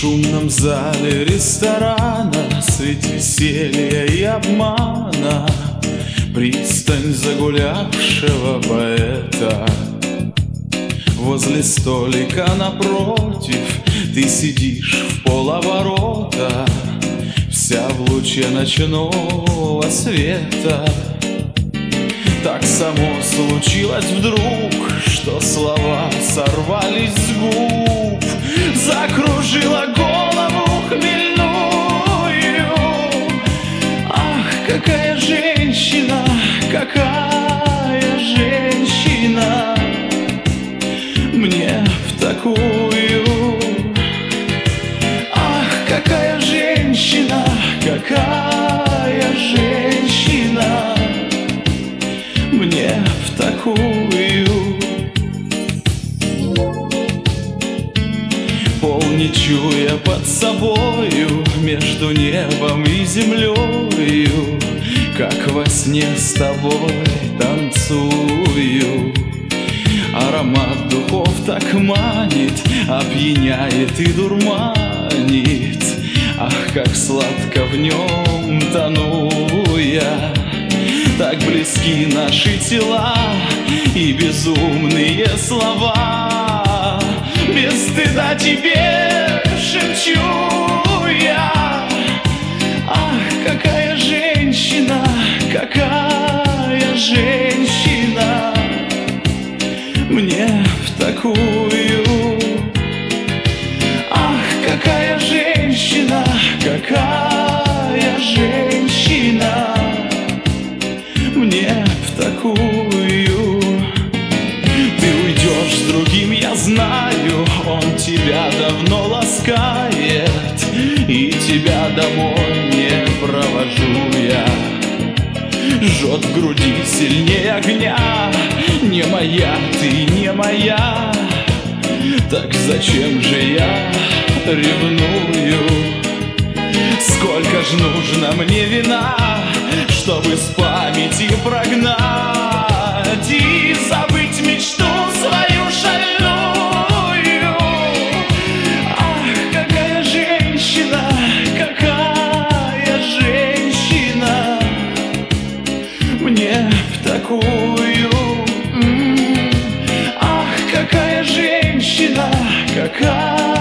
шумном зале ресторана средь веселья и обмана пристань загулявшего поэта. Возле столика напротив ты сидишь в полоборота, вся в луче ночного света. Так само случилось вдруг, что слова сорвались с губ, закружила голову хмельную. Ах, какая женщина, какая женщина, мне в такую. Ах, какая женщина, какая женщина, мне в такую. Пол не чуя под собою, между небом и землею, как во сне с тобой танцую. Аромат духов так манит, опьяняет и дурманит. Ах, как сладко в нем тону я. Так близки наши тела и безумные слова. Без стыда тебе шепчу я. Ах, какая женщина, какая женщина, мне в такую. Ах, какая женщина, какая женщина, мне в такую. Ты уйдешь с другим, я знаю, он тебя давно ласкает, и тебя домой не провожу я. Жжет в груди сильнее огня, не моя ты, не моя. Так зачем же я ревную? Сколько ж нужно мне вина, чтобы с памяти прогнать и забыть мечту свою шальную. Ах, какая женщина, какая женщина, мне в такую. Ах, какая женщина, какая